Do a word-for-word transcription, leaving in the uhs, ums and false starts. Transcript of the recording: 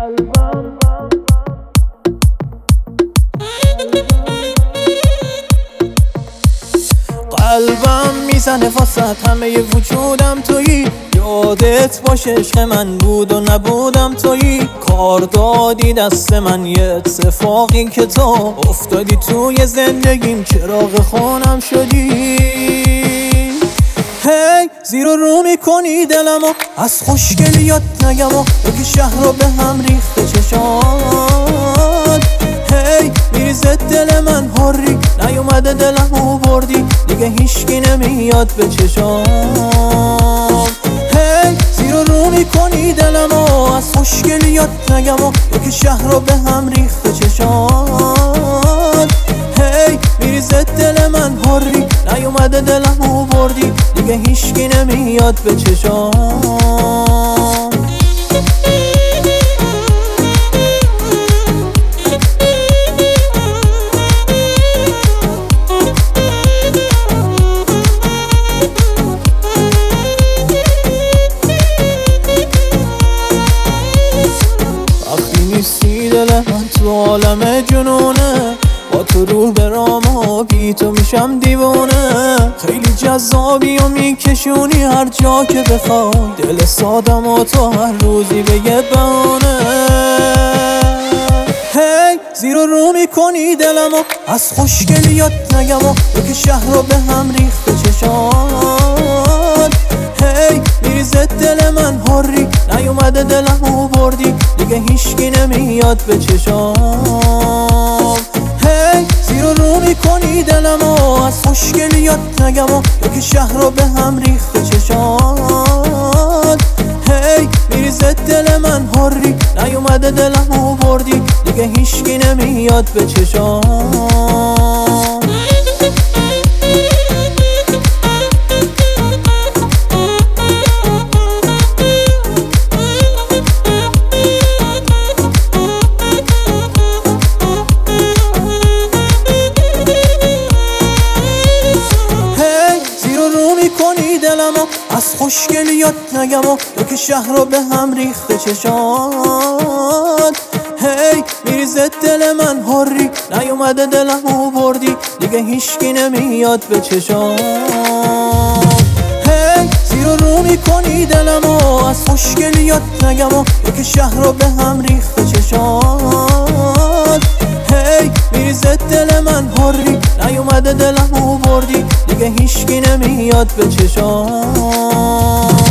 قلبم میزنه واسط همه وجودم تویی، یادت باشه عشق من بود و نبودم تویی. کار دادی دست من یه اتفاقی که تو افتادی توی زندگیم، چراغ خونم شدی. هی زیر و رو میکنی دلمو، از خوشگلیات نگم و تو که شهر رو به هم ریخته چشات. هی میریزه دل من هاری، نیومده دلمو بردی، دیگه هیشکی نمیاد به چشام. هی زیر و رو میکنی دلمو، از خوشگلیات نگم و تو که شهر رو به هم ریخته چشات. هی میریزه دل من هاری، نیومده دلمو بردی، دیگه هیشکی نمیاد به چشام. نیستی دل من تو عالم جنونه، با تو رو برام و بی تو میشم دیوونه. خیلی جذابی و میکشونی هر جا که بخوای، دل سادم و تو هر روزی به یه بهونه. هی زیر و رو میکنی دلمو، از خوشگلیات نگم و تو که شهر رو به هم ریخته چشات. هی میریزه دل من هاری، نیومده دلمو بردی، دیگه هیشکی نمیاد به چشام. هی زیر و رو میکنی دلمو، از خوشگلیات نگم و تو که شهر رو به هم ریخته چشات. هی میریزه دل من هاری، نیومده دلمو بردی، دیگه هیشکی نمیاد به چشام. از خوشگلیات نگم و تو که شهر رو به هم ریخته چشات. هی میریزه دل من هاری، نیومده دلمو بردی، دیگه هیشکی نمیاد به چشام. هی زیر و رو میکنی دلمو، از خوشگلیات نگم و تو که شهر رو به هم ریخته چشات. هی میریزه دل من هاری، نیومده دلمو بردی، دیگه هیشکی نمیاد به چشام.